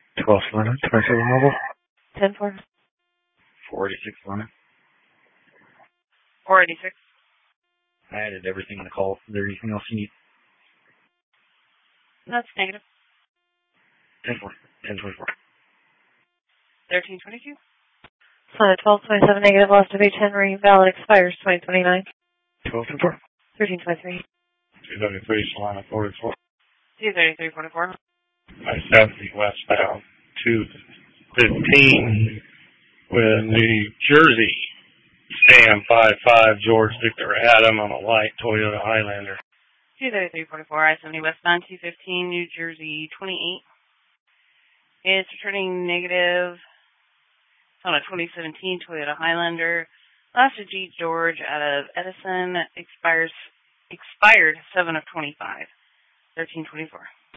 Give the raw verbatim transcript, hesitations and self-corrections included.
twelve London, twenty-seven mobile. ten four. four eighty-six London. four eighty-six. I added everything in the call. Is there anything else you need? That's negative. ten four. ten twenty-four. thirteen twenty-two. Uh, twelve twenty-seven negative, lost of H Henry, valid expires twenty twenty-nine. twelve twenty-four. thirteen twenty-three. two thirty-three, Solana forty-four. two thirty-three forty-four. five seventy westbound, two fifteen with New Jersey. Sam five five, George Victor Adam on a white Toyota Highlander. two thirty-three forty-four, I seventy westbound, two fifteen, New Jersey twenty-eight. It's returning negative. It's on a twenty seventeen Toyota Highlander. Last of G. George out of Edison. Expires, expired seven of twenty-five. thirteen twenty-four.